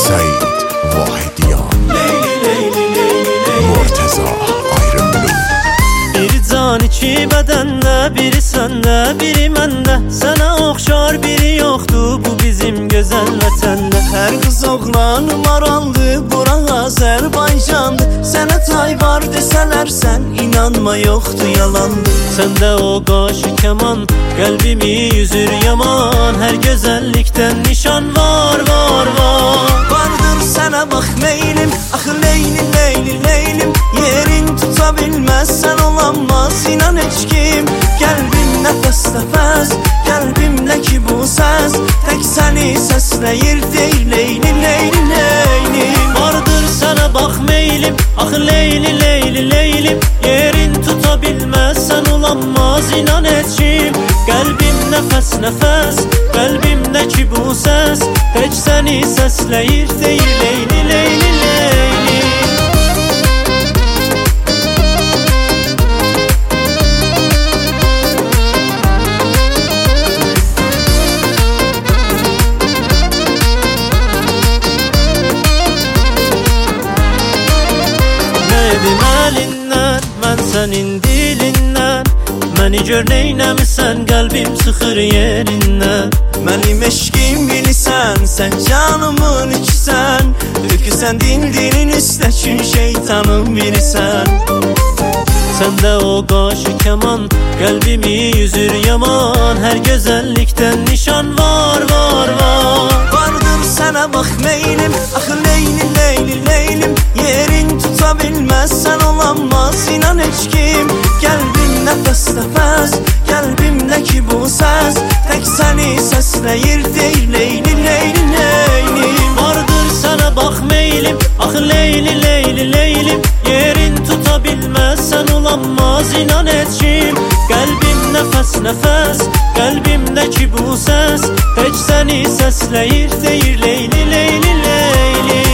Seyid Vahidyan, Murteza Ayrımlı. Bir can iki bədəndə, biri səndə, biri məndə. Sənə oxşar biri yoxdur bu bizim gözəl vətəndə. Hər qız oğlan maraldı, bura Azərbaycandı. Sənə tay var desələr sən inanma, yoxdur yalandı. Səndə o qaşı kəman, qəlbimi yüzür yaman. Hər gözəllikdən nişan var, var, var. Vardır sənə bax meylim, axı leylim, leylim, leylim. Yerin tuta bilməz, sən olanmaz inan heç kim. Qəlbim nəfəs nəfəs, qəlbimlə ki bu səs. Tək səni səsləyir deyil leylim, leylim, leylim. Vardır sənə bax meylim, axı leyli, leyli, leylim. Yerin tuta bilməz, sən olanmaz inan heç kim. Qəlbim nəfəs nəfəs, qəlbimdə ki bu səs. Tək səni səsləyir deyil leyli, leyli, leylim. Nədim əlindən, mən sənin dilindən. Məni gör neynəmisən, qəlbim sıxır yerindən. Mənim eşqim bilirsən, sən canımın ikisən. Töküsən dilinin üstə çün şeytanım bilirsən. Səndə o qaşı kəman, qəlbimi yüzür yaman. Hər gözəllikdən nişan var, var, var. Vardır sənə bax meylim, axı leylim, leylim, leylim. Yerin tuta bilməz, sən olanmaz inan heç kim. Qəlbim nəfəs nəfəs, qəlbimlə ki bu səs. Tək səni səsləyir deyil leylim, leylim, leylim. Vardır sənə bax meylim, axı leyli, leyli, leylim. Yerin tuta bilməz, sən olanmaz inan heç kim. Qəlbim nəfəs nəfəs, qəlbimdə ki bu səs. Tək səni səsləyir deyir leyli, leyli, leyli.